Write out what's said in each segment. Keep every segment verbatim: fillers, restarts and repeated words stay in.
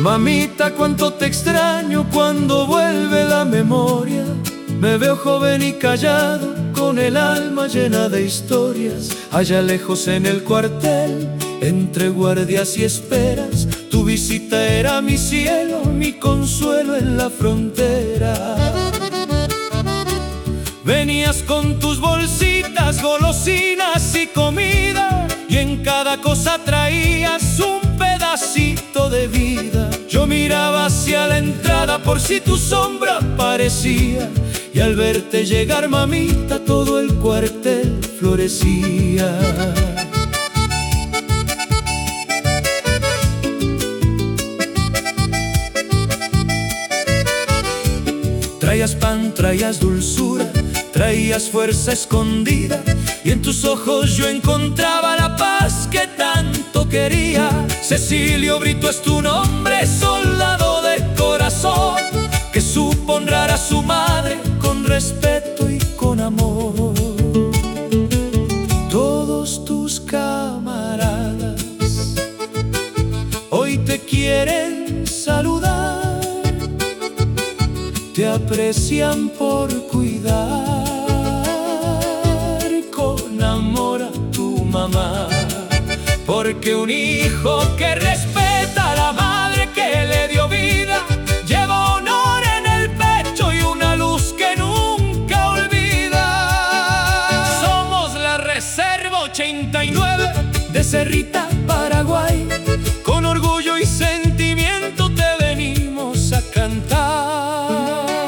Mamita, cuánto te extraño cuando vuelve la memoria. Me veo joven y callado, con el alma llena de historias. Allá lejos en el cuartel, entre guardias y esperas, tu visita era mi cielo, mi consuelo en la frontera. Venías con tus bolsitas, golosinas y comida, y en cada cosa traías un pedacito de vida. Yo miraba hacia la entrada por si tu sombra aparecía, y al verte llegar, mamita, todo el cuartel florecía. Traías pan, traías dulzura, traías fuerza escondida, y en tus ojos yo encontraba la paz que tanto quería. Cecilio Brito es tu nombre, soldado de corazón, que supo honrar a su madre con respeto y con amor. Todos tus camaradas hoy te quieren saludar, te aprecian por cuidar con amor a tu mamá. Porque un hijo que respeta a la madre que le dio vida, lleva honor en el pecho y una luz que nunca olvida. Somos la Reserva ochenta y nueve de Cerrita, Paraguay. Con orgullo y sentimiento te venimos a cantar.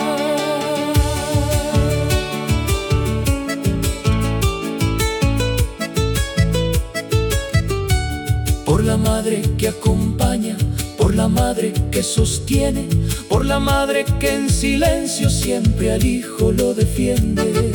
Por la madre que acompaña, por la madre que sostiene, por la madre que en silencio siempre al hijo lo defiende.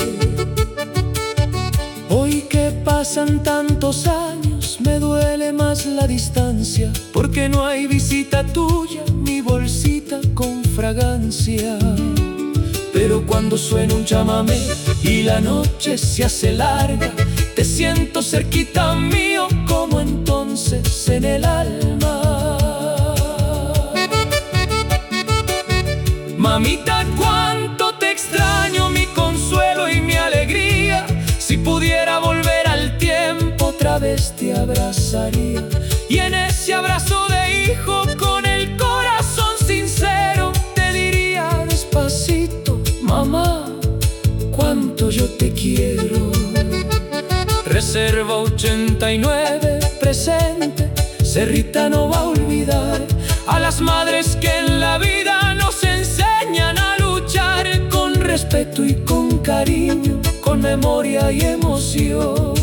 Hoy que pasan tantos años, me duele más la distancia, porque no hay visita tuya, mi bolsita con fragancia. Pero cuando suena un chamamé y la noche se hace larga, te siento cerquita mío como entonces en el alma. Mamita, cuánto te extraño, mi consuelo y mi alegría. Si pudiera volver al tiempo, otra vez te abrazaría, y en ese abrazo de hijo, con el corazón sincero, te diría despacito: mamá, cuánto yo te quiero. Reserva ochenta y nueve presente, Cerrita no va a olvidar a las madres que en la vida nos enseñan a luchar con respeto y con cariño, con memoria y emoción.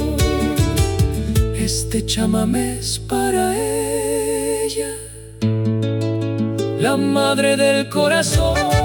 Este chamamé es para ella, la madre del corazón.